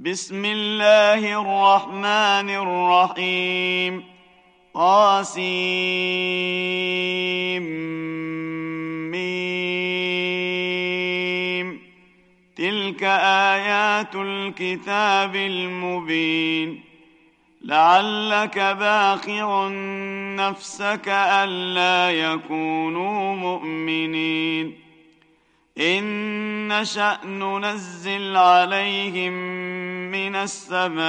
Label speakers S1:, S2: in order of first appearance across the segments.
S1: بسم الله الرحمن الرحيم طاسيم تلك آيات الكتاب المبين لعلك باخع نفسك ألا يكونوا مؤمنين إن نشأ ننزل عليهم من السماء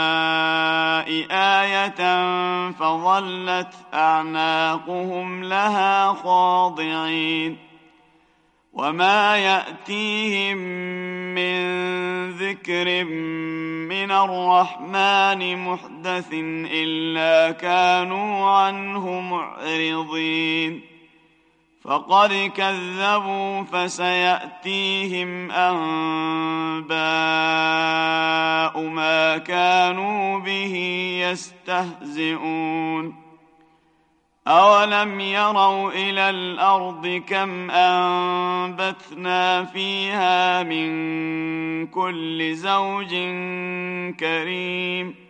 S1: آية فظلت أعناقهم لها خاضعين وما يأتيهم من ذكر من الرحمن محدث إلا كانوا عنه معرضين فقد كذبوا فسيأتيهم أنباء ما كانوا به يستهزئون أولم يروا إلى الأرض كم أنبتنا فيها من كل زوج كريم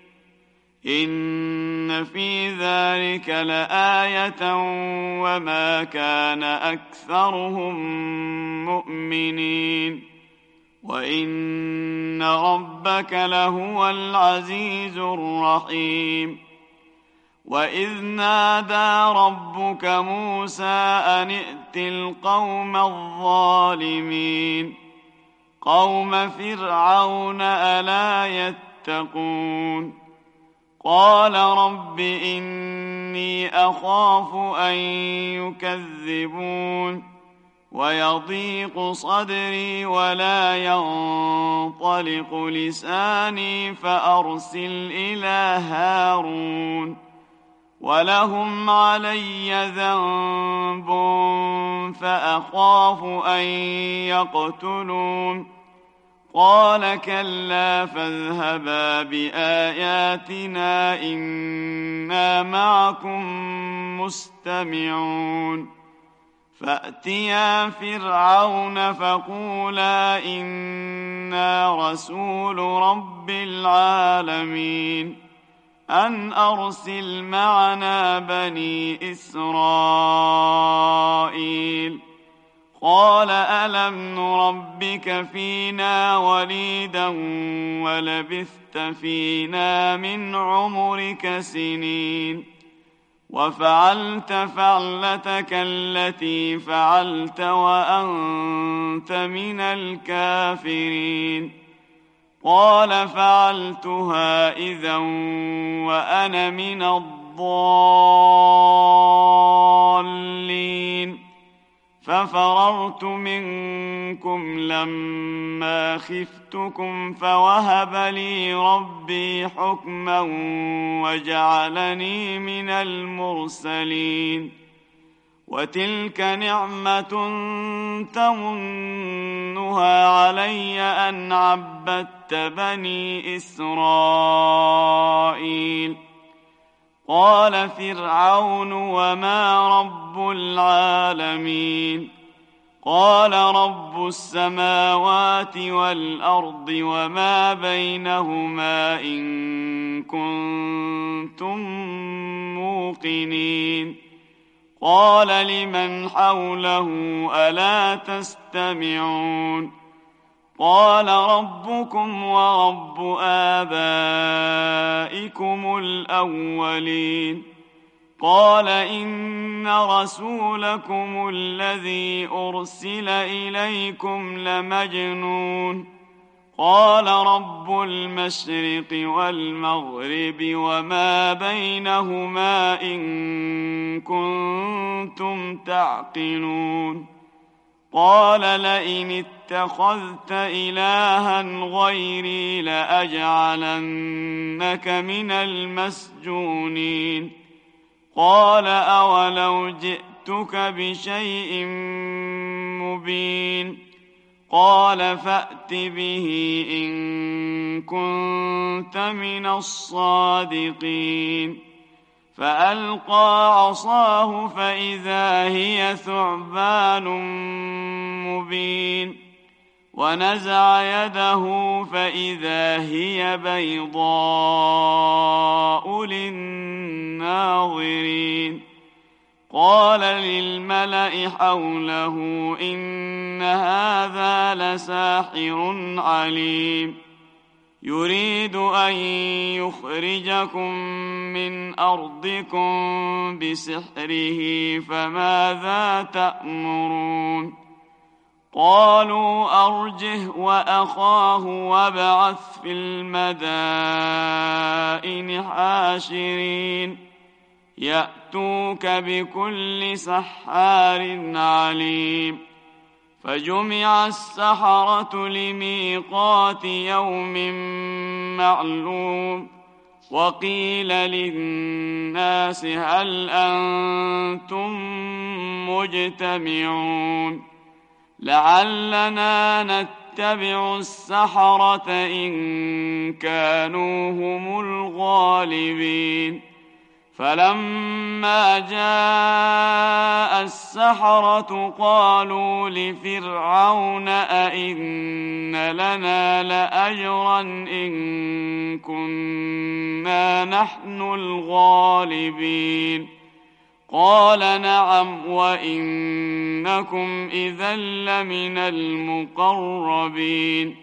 S1: إن في ذلك لآية وما كان أكثرهم مؤمنين وإن ربك لهو العزيز الرحيم وإذ نادى ربك موسى أن ائت القوم الظالمين قوم فرعون ألا يتقون قال رب إني أخاف أن يكذبون ويضيق صدري ولا ينطلق لساني فأرسل إلى هارون ولهم علي ذنب فأخاف أن يقتلون قال كلا فاذهبا بآياتنا إنا معكم مستمعون فأتيا فرعون فقولا إنا رسول رب العالمين أن أرسل معنا بني إسرائيل قال ألم نربك فينا وليدا ولبثت فينا من عمرك سنين وفعلت فعلتك التي فعلت وأنت من الكافرين قال فعلتها إذا وأنا من الضالين ففررت منكم لما خفتكم فوهب لي ربي حكما وجعلني من المرسلين وتلك نعمة تمنها علي أن عبدت بني إسرائيل قال فرعون وما رب العالمين قال رب السماوات والأرض وما بينهما إن كنتم موقنين قال لمن حوله ألا تستمعون قال ربكم ورب آبائكم الأولين قال إن رسولكم الذي أرسل إليكم لمجنون قال رب المشرق والمغرب وما بينهما إن كنتم تعقلون قال لئن اتخذت إلها غيري لأجعلنك من المسجونين قال أولو جئتك بشيء مبين قال فأت به إن كنت من الصادقين فألقى عصاه فإذا هي ثعبان مبين ونزع يده فإذا هي بيضاء للناظرين قال للملأ حوله إن هذا لساحر عليم يريد أن يخرجكم من أرضكم بسحره فماذا تأمرون قالوا أرجه وأخاه وابعث في المدائن حاشرين يأتوك بكل سحار عليم فجمع السحرة لميقات يوم معلوم وقيل للناس هل أنتم مجتمعون لعلنا نتبع السحرة إن كانوا هم الغالبين فلما جاء السحرة قالوا لفرعون أئن لنا لأجرا إن كنا نحن الغالبين قال نعم وإنكم إذا لمن المقربين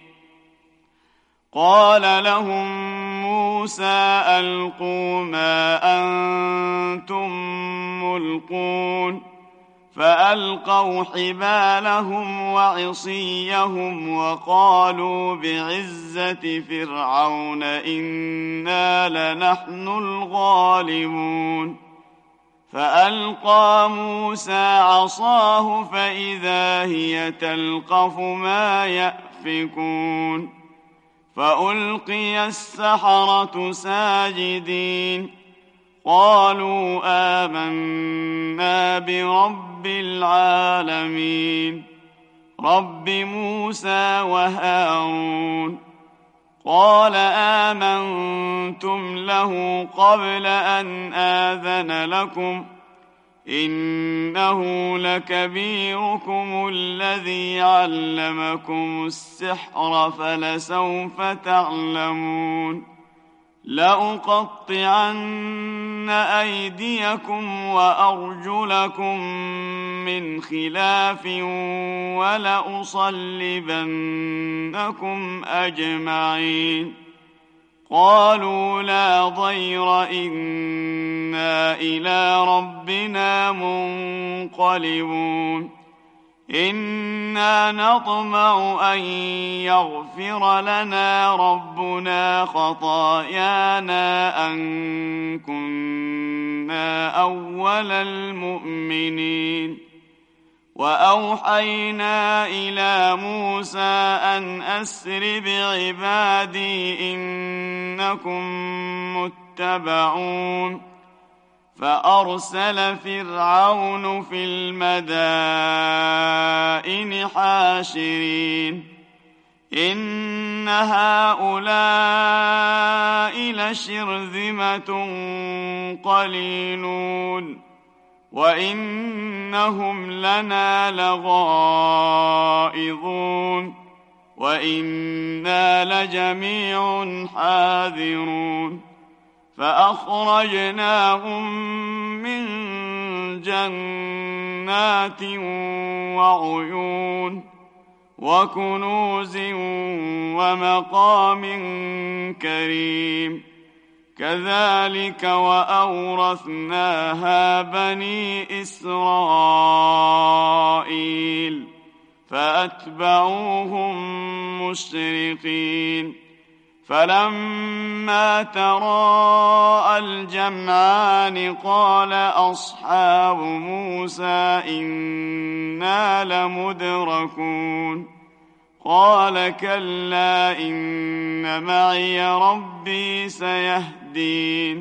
S1: قال لهم موسى ألقوا ما أنتم ملقون فألقوا حبالهم وعصيهم وقالوا بعزة فرعون إنا لنحن الغالبون فألقى موسى عصاه فإذا هي تلقف ما يأفكون فألقي السحرة ساجدين قالوا آمنا برب العالمين رب موسى وهارون قال آمنتم له قبل أن آذن لكم إنه لكبيركم الذي علمكم السحر فلسوف تعلمون لأقطعن أيديكم وأرجلكم من خلاف ولأصلبنكم أجمعين قالوا لا ضير إنا إلى ربنا منقلبون إنا نطمع أن يغفر لنا ربنا خطايانا أن كنا أول المؤمنين وأوحينا إلى موسى أن أسر بعبادي إنكم متبعون فأرسل فرعون في المدائن حاشرين إن هؤلاء لشرذمة قليلون وإنهم لنا لغائظون وإنا لجميع حاذرون فأخرجناهم من جنات وعيون وكنوز ومقام كريم كذلك وأورثناها بني إسرائيل فأتبعوهم مشرقين فلما تراءى الجمعان قال أصحاب موسى إنا لمدركون قال كلا إن معي ربي سيهدين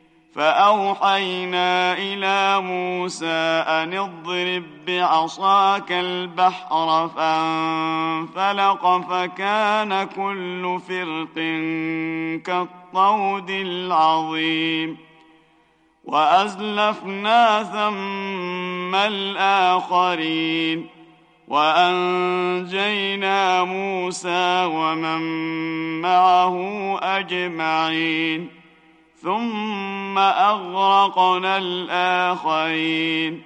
S1: فأوحينا إلى موسى أن اضرب بعصاك البحر فانفلق فكان كل فرق كالطود العظيم وأزلفنا ثم الآخرين وأنجينا موسى ومن معه أجمعين ثم أغرقنا الآخرين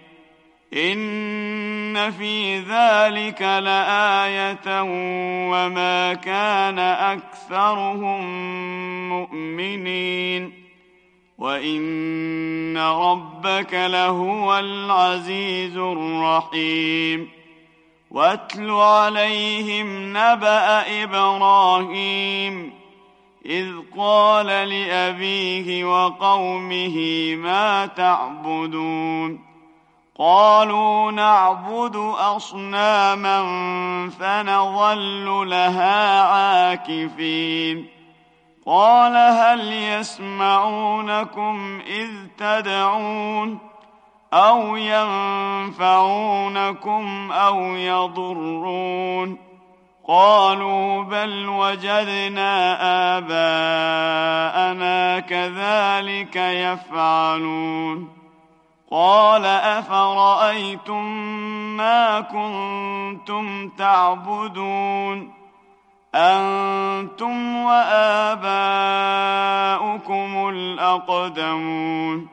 S1: إن في ذلك لآية وما كان أكثرهم مؤمنين وإن ربك لهو العزيز الرحيم واتل عليهم نبأ إبراهيم إذ قال لأبيه وقومه ما تعبدون قالوا نعبد أصناما فنظل لها عاكفين قال هل يسمعونكم إذ تدعون أو ينفعونكم أو يضرون قالوا بل وجدنا آباءنا كذلك يفعلون قال أفرأيتم ما كنتم تعبدون أنتم وآباؤكم الأقدمون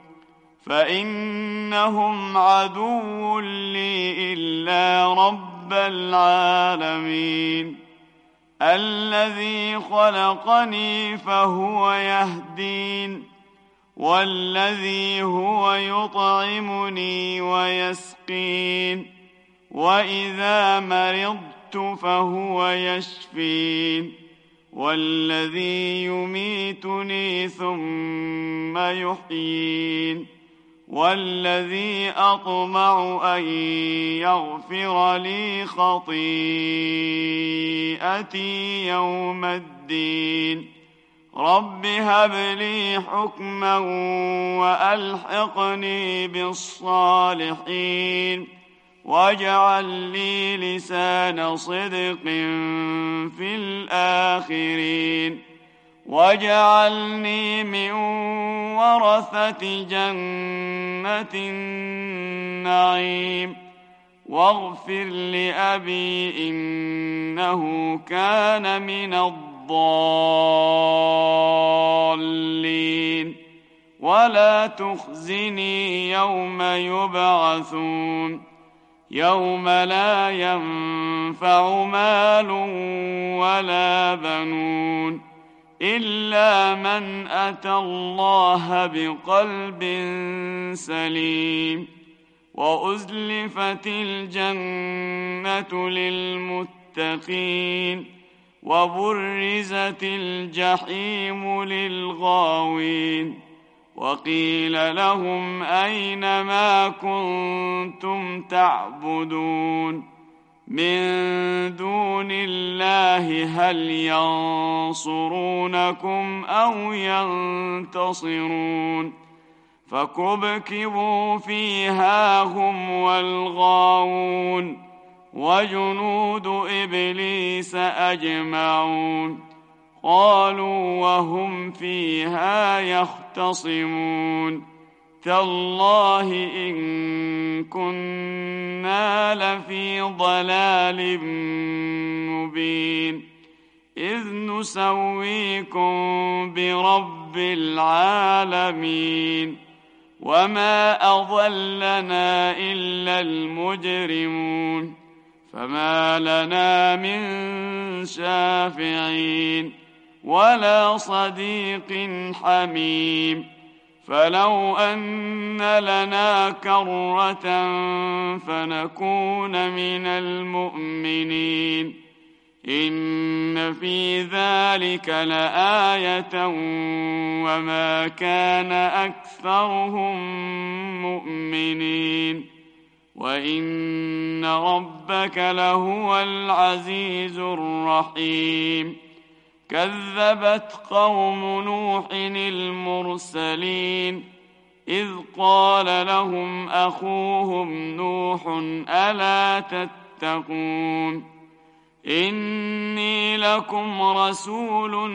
S1: فإنهم عدو لي إلا رب العالمين الذي خلقني فهو يهدين والذي هو يطعمني ويسقين وإذا مرضت فهو يشفين والذي يميتني ثم يحيين والذي أطمع أن يغفر لي خطيئتي يوم الدين رب هب لي حكما وألحقني بالصالحين واجعل لي لسان صدق في الآخرين واجعلني من ورثة جنة النعيم واغفر لأبي إنه كان من الضالين ولا تخزني يوم يبعثون يوم لا ينفع مال ولا بنون إلا من أتى الله بقلب سليم وأزلفت الجنة للمتقين وبرزت الجحيم للغاوين وقيل لهم أين ما كنتم تعبدون من دون الله هل ينصرونكم أو ينتصرون فكبكبوا فيها هم والغاوون وجنود إبليس أجمعون قالوا وهم فيها يختصمون تالله إن كنا لفي ضلال مبين إذ نسويكم برب العالمين وما أضلنا إلا المجرمون فما لنا من شافعين ولا صديق حميم فلو أن لنا كرة فنكون من المؤمنين إن في ذلك لآية وما كان أكثرهم مؤمنين وإن ربك لهو العزيز الرحيم كذبت قوم نوح المرسلين إذ قال لهم أخوهم نوح ألا تتقون إني لكم رسول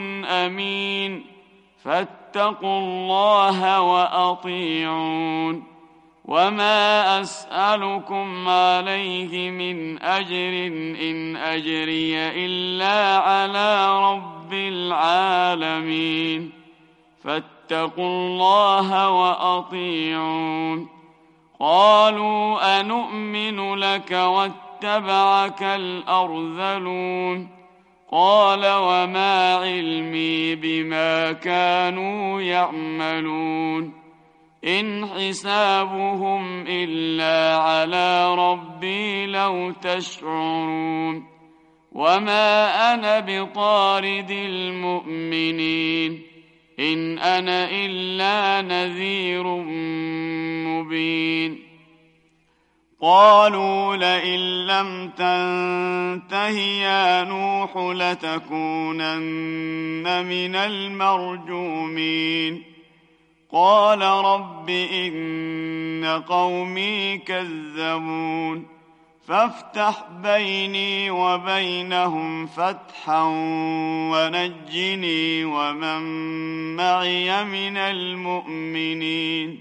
S1: أمين فاتقوا الله وأطيعون وما أسألكم عليه من أجر إن أجري إلا على رب العالمين فاتقوا الله وأطيعون قالوا أنؤمن لك واتبعك الأرذلون قال وما علمي بما كانوا يعملون إن حسابهم إلا على ربي لو تشعرون وما أنا بطارد المؤمنين إن أنا إلا نذير مبين قالوا لئن لم تنته يا نوح لتكونن من المرجومين قال رب إن قومي كذبون فافتح بيني وبينهم فتحا ونجني ومن معي من المؤمنين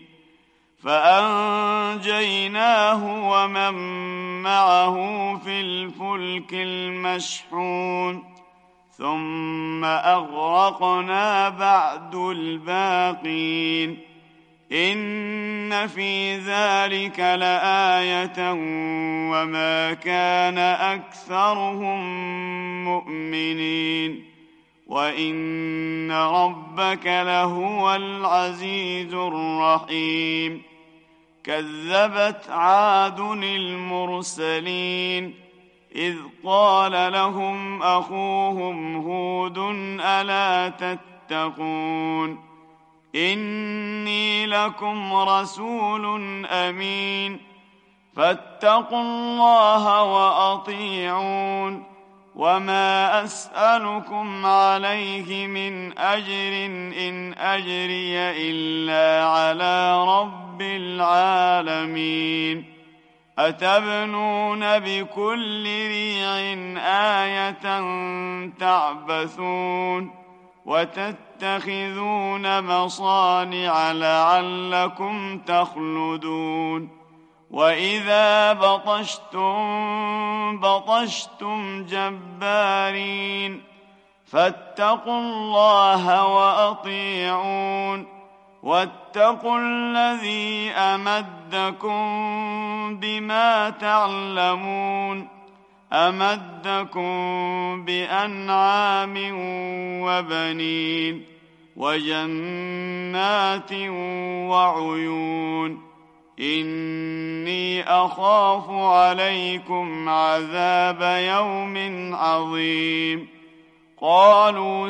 S1: فأنجيناه ومن معه في الفلك المشحون ثم أغرقنا بعد الباقين إن في ذلك لآية وما كان أكثرهم مؤمنين وإن ربك لهو العزيز الرحيم كذبت عاد المرسلين إذ قال لهم أخوهم هود ألا تتقون إني لكم رسول أمين فاتقوا الله وأطيعون وما أسألكم عليه من أجر إن أجري إلا على رب العالمين أتبنون بكل ريع آية تعبثون وتتخذون مصانع لعلكم تخلدون وإذا بطشتم جبارين فاتقوا الله وأطيعون واتقوا الذي أمدكم بما تعلمون أمدكم بأنعام وبنين وجنات وعيون إني أخاف عليكم عذاب يوم عظيم قالوا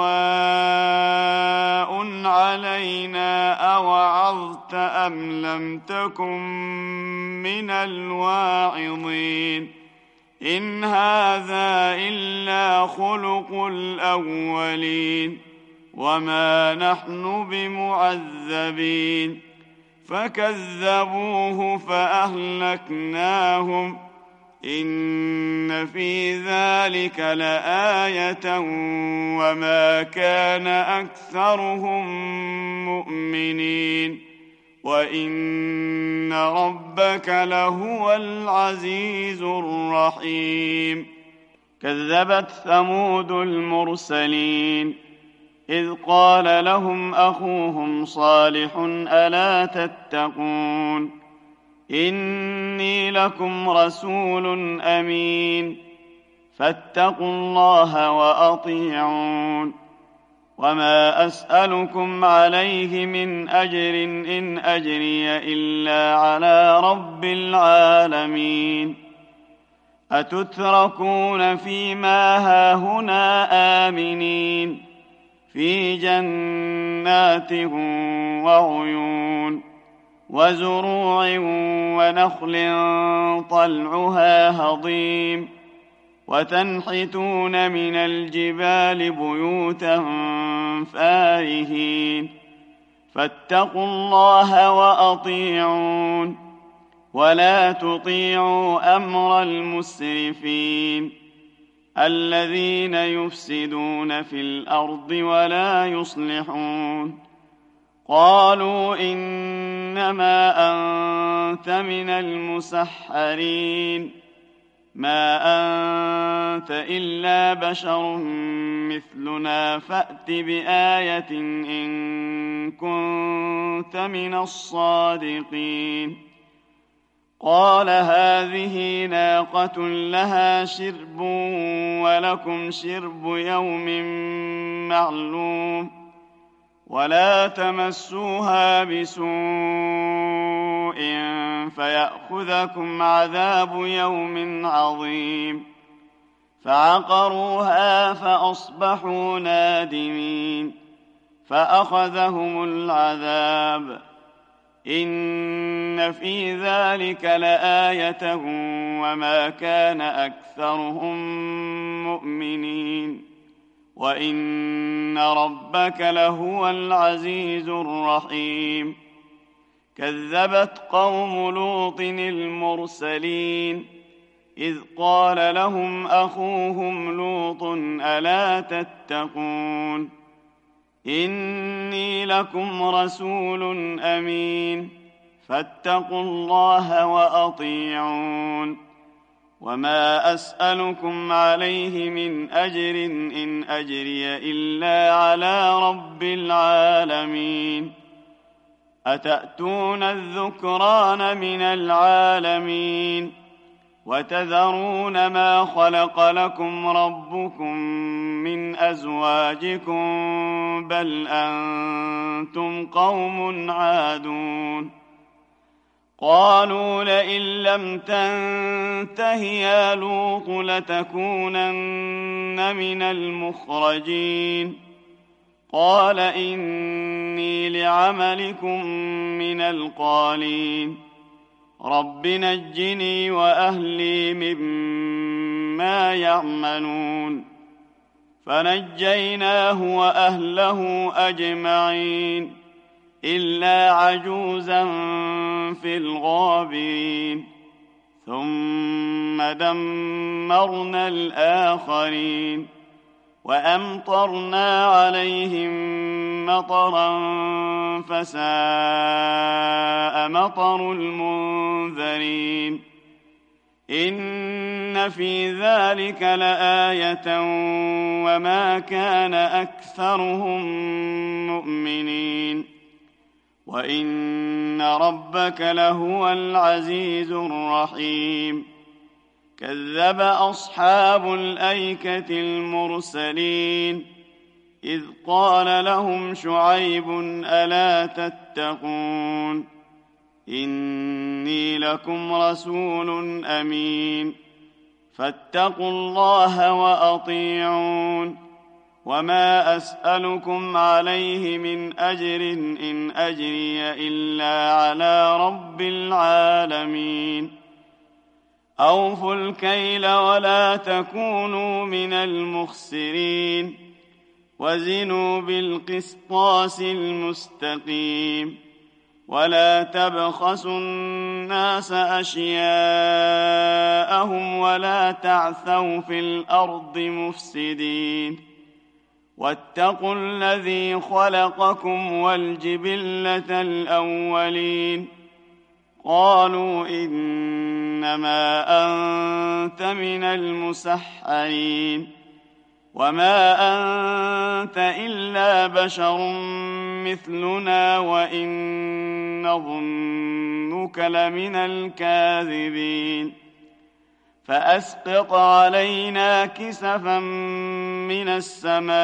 S1: سواء علينا أوعظت أم لم تكن من الواعظين إن هذا إلا خلق الأولين وما نحن بمعذبين فكذبوه فأهلكناهم إن في ذلك لآية وما كان أكثرهم مؤمنين وإن ربك لهو العزيز الرحيم كذبت ثمود المرسلين إذ قال لهم أخوهم صالح ألا تتقون إني لكم رسول أمين فاتقوا الله وأطيعون وما أسألكم عليه من أجر إن أجري إلا على رب العالمين أتتركون فيما هاهنا آمنين في جنات وعيون وزروع ونخل طلعها هضيم وتنحتون من الجبال بيوتا فارهين فاتقوا الله وأطيعون ولا تطيعوا أمر المسرفين الذين يفسدون في الأرض ولا يصلحون قالوا إنما أنت من المسحرين ما أنت إلا بشر مثلنا فأت بآية إن كنت من الصادقين قال هذه ناقة لها شرب ولكم شرب يوم معلوم ولا تمسوها بسوء فيأخذكم عذاب يوم عظيم فعقروها فأصبحوا نادمين فأخذهم العذاب إن في ذلك لآية وما كان أكثرهم مؤمنين وإن ربك لهو العزيز الرحيم كذبت قوم لوط المرسلين إذ قال لهم أخوهم لوط ألا تتقون إني لكم رسول أمين فاتقوا الله وأطيعون وما أسألكم عليه من أجر إن أجري إلا على رب العالمين أتأتون الذكران من العالمين وتذرون ما خلق لكم ربكم من أزواجكم بل أنتم قوم عادون قالوا لئن لم تنته يا لوط لتكونن من المخرجين قال إني لعملكم من القالين رب نجني وأهلي مما يعملون فنجيناه وأهله أجمعين إلا عجوزا في الغابرين ثم دمرنا الآخرين وأمطرنا عليهم مطرا فساء مطر المنذرين إن في ذلك لآية وما كان أكثرهم مؤمنين وإن ربك لهو العزيز الرحيم كذب أصحاب الأيكة المرسلين إذ قال لهم شعيب ألا تتقون إني لكم رسول أمين فاتقوا الله وأطيعون وما أسألكم عليه من أجر إن أجري إلا على رب العالمين أوفوا الكيل ولا تكونوا من المخسرين وزنوا بالقسطاس المستقيم ولا تبخسوا الناس أشياءهم ولا تعثوا في الأرض مفسدين واتقوا الذي خلقكم والجبلة الأولين قالوا إنما أنت من المسحرين وما أنت إلا بشر مثلنا وإن نظنك لمن الكاذبين فأسقط علينا كسفا من السماء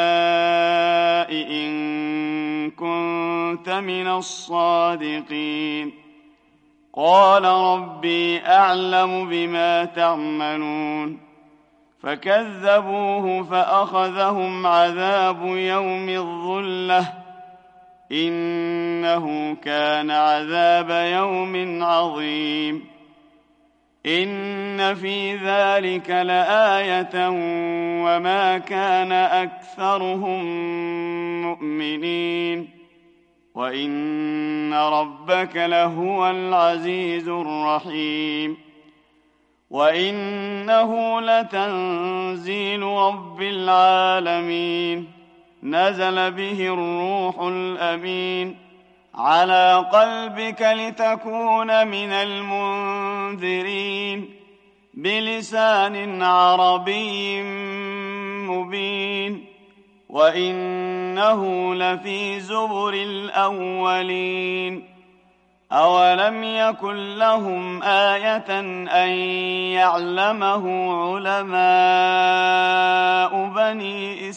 S1: إن كنت من الصادقين قال ربي أعلم بما تعملون فكذبوه فأخذهم عذاب يوم الظلة إنه كان عذاب يوم عظيم إن في ذلك لآية وما كان أكثرهم مؤمنين وإن ربك لهو العزيز الرحيم وإنه لتنزيل رب العالمين نزل به الروح الأمين على قلبك لتكون من المنذرين بلسان عربي مبين وإنه لفي زبر الأولين أولم يكن لهم آية أن يعلمه علماء بني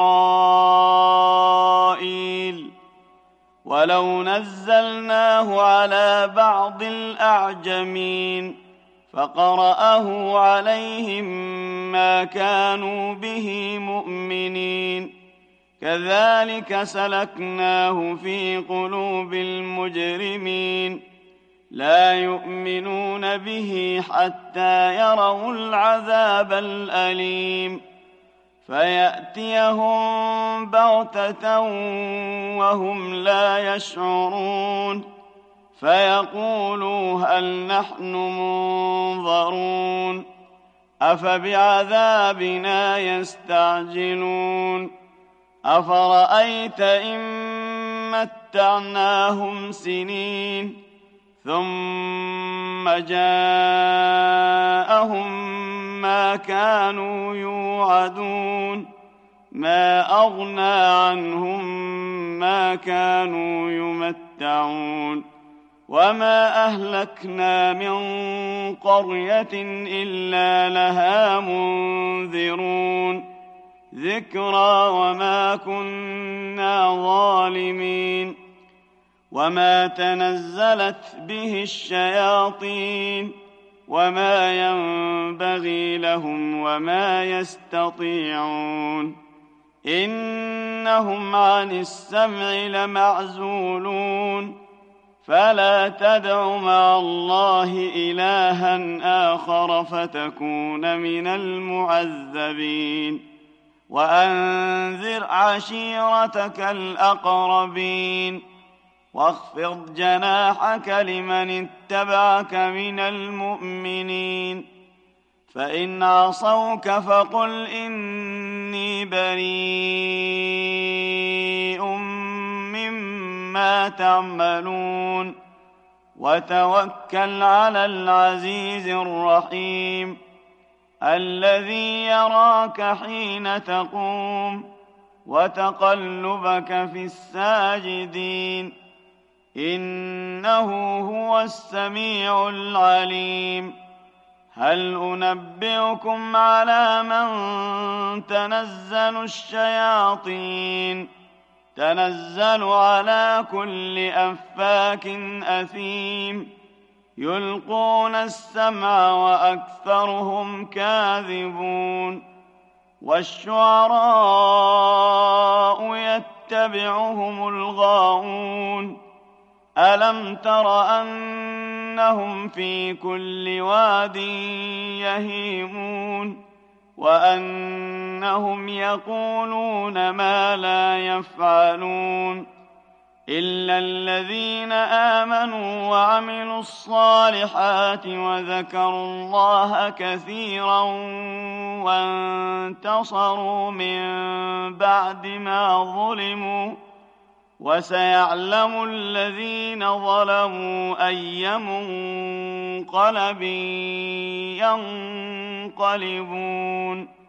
S1: إسرائيل ولو نزلناه على بعض الأعجمين فقرأه عليهم ما كانوا به مؤمنين كذلك سلكناه في قلوب المجرمين لا يؤمنون به حتى يروا العذاب الأليم فيأتيهم بغتة وهم لا يشعرون فيقولوا هل نحن منظرون أفبعذابنا يستعجلون أفرأيت إن متعناهم سنين ثم جاءهم ما كانوا يوعدون ما أغنى عنهم ما كانوا يمتعون وما أهلكنا من قرية إلا لها منذرون ذكرى وما كنا ظالمين وما تنزلت به الشياطين وما ينبغي لهم وما يستطيعون إنهم عن السمع لمعزولون فلا تدع مع الله إلها آخر فتكون من المعذبين وأنذر عشيرتك الأقربين واخفض جناحك لمن اتبعك من المؤمنين فإن عصوك فقل إني بريء مما تعملون وتوكل على العزيز الرحيم الذي يراك حين تقوم وتقلبك في الساجدين إنه هو السميع العليم هل أنبئكم على من تنزل الشياطين تنزل على كل أفاك أثيم يلقون السمع وأكثرهم كاذبون والشعراء يتبعهم الغاوون ألم تر أنهم في كل واد يهيمون وأنهم يقولون ما لا يفعلون إلا الذين آمنوا وعملوا الصالحات وذكروا الله كثيرا وانتصروا من بعد ما ظلموا وسيعلم الذين ظلموا أي منقلب ينقلبون